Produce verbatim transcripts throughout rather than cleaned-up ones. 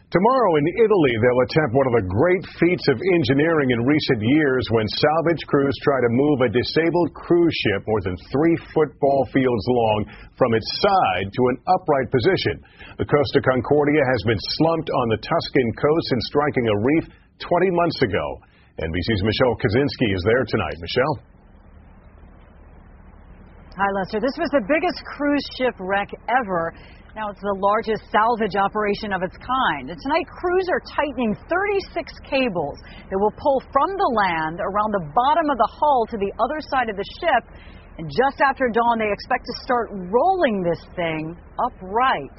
Tomorrow in Italy, they'll attempt one of the great feats of engineering in recent years when salvage crews try to move a disabled cruise ship more than three football fields long from its side to an upright position. The Costa Concordia has been slumped on the Tuscan coast and striking a reef twenty months ago. N B C's Michelle Kaczynski is there tonight. Michelle? Hi, Lester. This was the biggest cruise ship wreck ever. Now it's the largest salvage operation of its kind. And tonight, crews are tightening thirty-six cables that will pull from the land around the bottom of the hull to the other side of the ship. And just after dawn, they expect to start rolling this thing upright.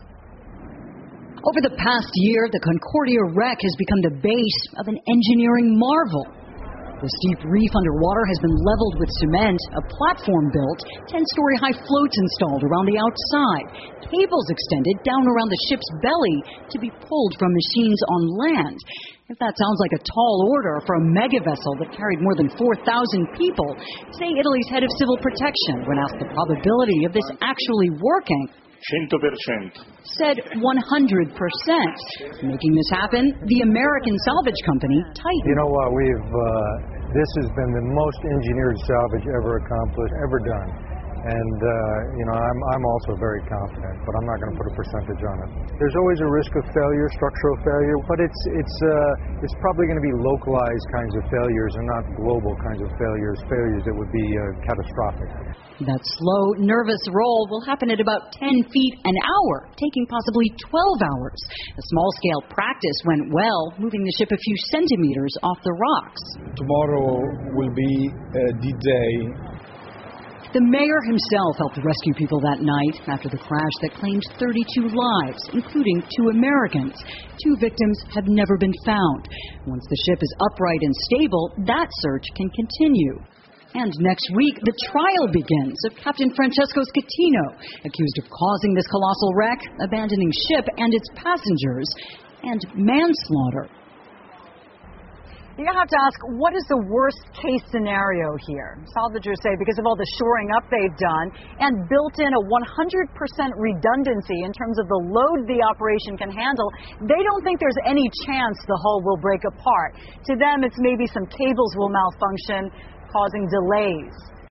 Over the past year, the Concordia wreck has become the base of an engineering marvel. The steep reef underwater has been leveled with cement, a platform built, ten-story high floats installed around the outside, cables extended down around the ship's belly to be pulled from machines on land. If that sounds like a tall order for a mega vessel that carried more than four thousand people, say Italy's head of civil protection when asked the probability of this actually working, one hundred percent. Said one hundred percent. Making this happen, the American salvage company, Titan. You know what, we've, uh, this has been the most engineered salvage ever accomplished, ever done. And, uh, you know, I'm, I'm also very confident, but I'm not going to put a percentage on it. There's always a risk of failure, structural failure, but it's, it's, uh, it's probably going to be localized kinds of failures and not global kinds of failures, failures that would be uh, catastrophic. That slow, nervous roll will happen at about ten feet an hour, taking possibly twelve hours. A small-scale practice went well, moving the ship a few centimeters off the rocks. Tomorrow will be uh, the day. The mayor himself helped rescue people that night after the crash that claimed thirty-two lives, including two Americans. Two victims have never been found. Once the ship is upright and stable, that search can continue. And next week, the trial begins of Captain Francesco Schettino, accused of causing this colossal wreck, abandoning ship and its passengers, and manslaughter. You have to ask, what is the worst case scenario here? Salvagers say because of all the shoring up they've done and built in a one hundred percent redundancy in terms of the load the operation can handle, they don't think there's any chance the hull will break apart. To them, it's maybe some cables will malfunction, causing delays.